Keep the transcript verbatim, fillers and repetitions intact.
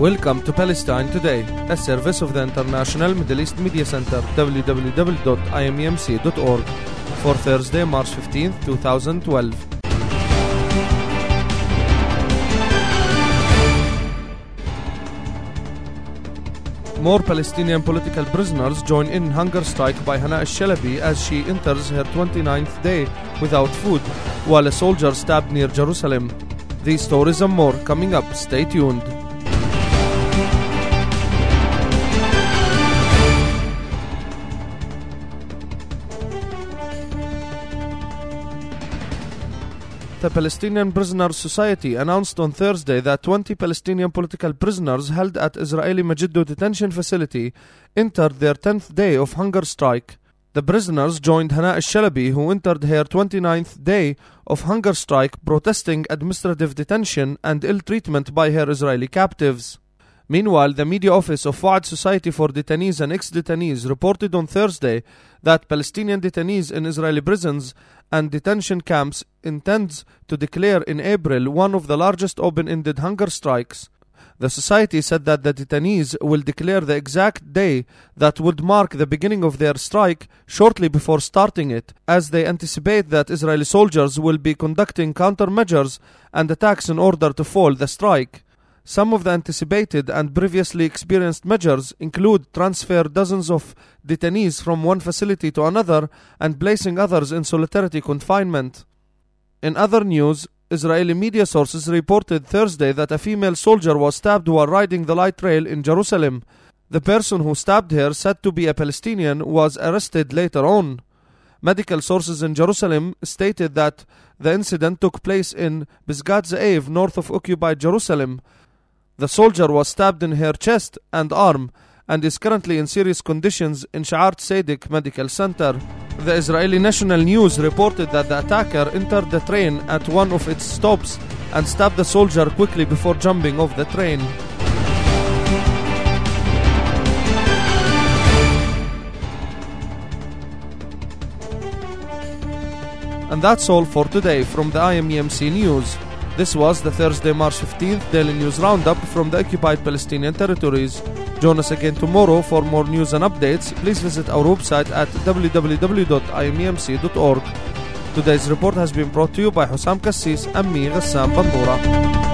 Welcome to Palestine Today, a service of the International Middle East Media Center, w w w dot i m e m c dot org, for Thursday, March fifteenth, twenty twelve. More Palestinian political prisoners join in hunger strike by Hana al-Shalabi as she enters her twenty-ninth day without food, while a soldier stabbed near Jerusalem. These stories and more coming up. Stay tuned. The Palestinian Prisoners Society announced on Thursday that twenty Palestinian political prisoners held at Israeli Megiddo detention facility entered their tenth day of hunger strike. The prisoners joined Hana al-Shalabi, who entered her twenty-ninth day of hunger strike, protesting administrative detention and ill treatment by her Israeli captives. Meanwhile, the media office of Fuad Society for Detainees and Ex-Detainees reported on Thursday that Palestinian detainees in Israeli prisons and detention camps intends to declare in April one of the largest open-ended hunger strikes. The society said that the detainees will declare the exact day that would mark the beginning of their strike shortly before starting it, as they anticipate that Israeli soldiers will be conducting countermeasures and attacks in order to foil the strike. Some of the anticipated and previously experienced measures include transfer dozens of detainees from one facility to another and placing others in solitary confinement. In other news, Israeli media sources reported Thursday that a female soldier was stabbed while riding the light rail in Jerusalem. The person who stabbed her, said to be a Palestinian, was arrested later on. Medical sources in Jerusalem stated that the incident took place in Pisgat Ze'ev, north of occupied Jerusalem. The soldier was stabbed in her chest and arm and is currently in serious conditions in Sha'ar Tzedek Medical Center. The Israeli National News reported that the attacker entered the train at one of its stops and stabbed the soldier quickly before jumping off the train. And that's all for today from the I M E M C News. This was the Thursday, March fifteenth Daily News Roundup from the occupied Palestinian territories. Join us again tomorrow for more news and updates. Please visit our website at w w w dot i m e m c dot org. Today's report has been brought to you by Hussam Kassis and me, Ghassam Bandura.